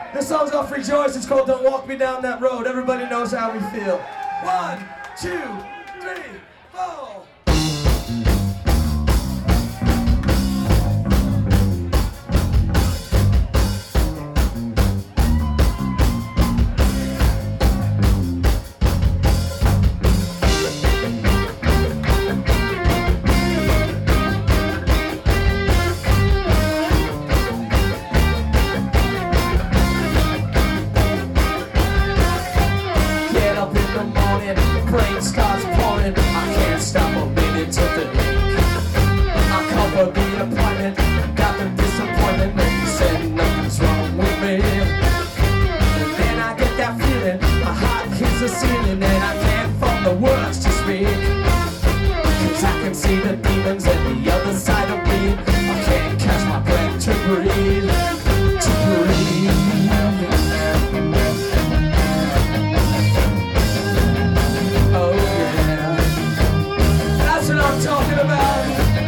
This song's off Rejoice. It's called Don't Walk Me Down That Road. Everybody knows how we feel. 1, 2, 3, 4. Rain starts pouring, I can't stop a minute to think. I cover the appointment, got the disappointment, and you said nothing's wrong with me. And then I get that feeling, my heart hits the ceiling, and I can't form the words to speak. Cause I can see the demons at the other side of me. I can't catch my breath to breathe, to breathe. I'm talking about.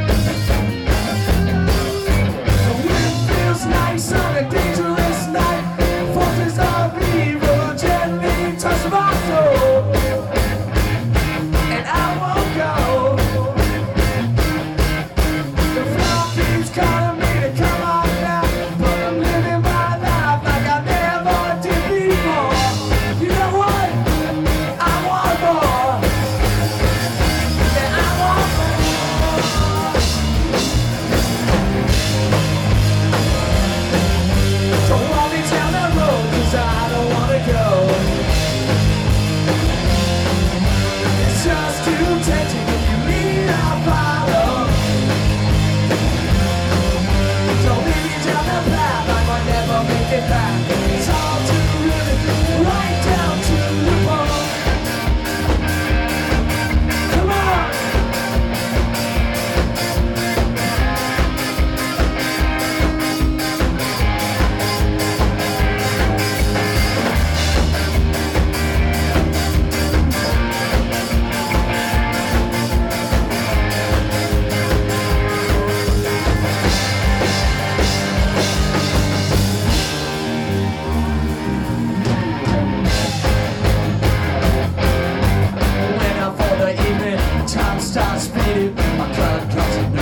The wind feels nice on a dangerous night. Forces of evil gently touch my soul, and I won't go. The floor keeps calling me to come on down, but I'm living my life like I never did before. You know what? I want more. Don't walk me down that road, 'cause I don't wanna go. It's just too tempting. If you lead, I'll follow. Don't lead me down that path, I might never make it back. It's all too good, right down to the bone. Come on! Time starts speeding, my blood comes in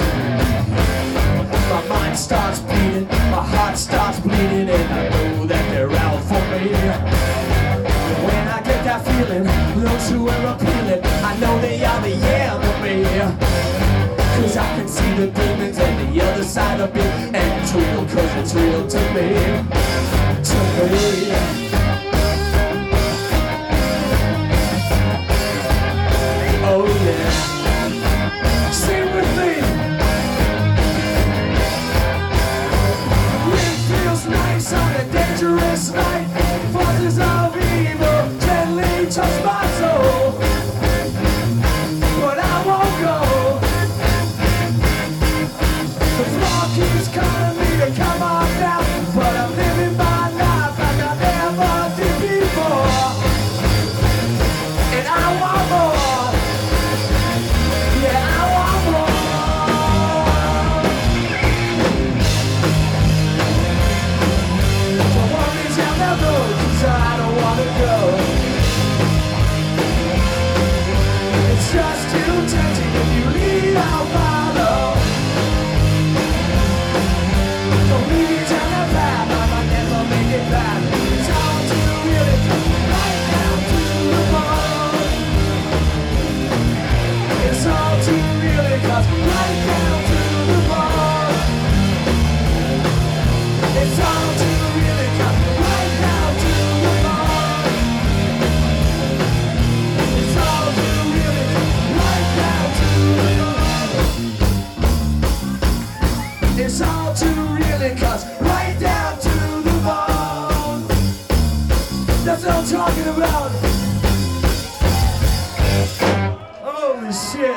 my mind starts beating, my heart starts bleeding, and I know that they're out for me. When I get that feeling, those who are appealing, I know they are the enemy. 'Cause I can see the demons on the other side of me, and it's real 'cause it's real to me. To me. Oh yeah, sing with me. Wind feels nice on a dangerous night. Forces of evil gently touch my soul, but I won't go. The floor keeps calling me to come on down, but I'm living my life like I never did before, and I want more. Yeah, I want more. Don't walk me down that road, 'cause I don't wanna go. It's just too tempting. If you lead, I'll follow. Don't lead me down that path, I might never make it back. It's all too real, it comes right down to the bone. It's all too real, it comes right down to the bone. It's all too real, it comes right down to the bone. It's all too real, it comes right down to the bone. It's all too real, it comes right down to the bone. That's what I'm talking about. Holy shit.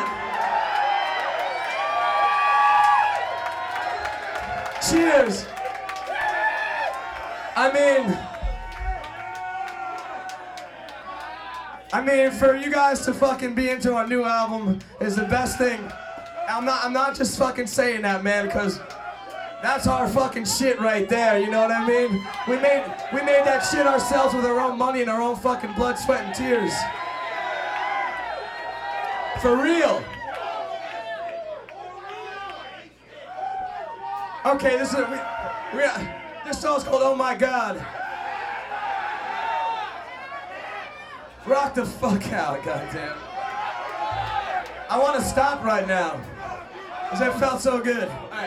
Cheers. I mean, for you guys to fucking be into our new album is the best thing. I'm not just fucking saying that, man, because That's our fucking shit right there, you know what I mean? We made that shit ourselves with our own money and our own fucking blood, sweat, and tears. For real. Okay, this song's called Oh My God. Rock the fuck out, goddamn. I want to stop right now, because it felt so good. All right.